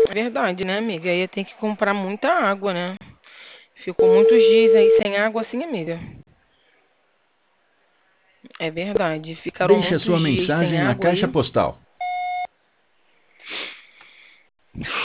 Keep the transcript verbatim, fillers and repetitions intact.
Verdade, né, amiga? Aí tem que comprar muita água, né? Ficou muitos dias aí sem água assim, amiga. É verdade. Ficaram Deixe a muitos sua dias sem mensagem na água caixa aí. postal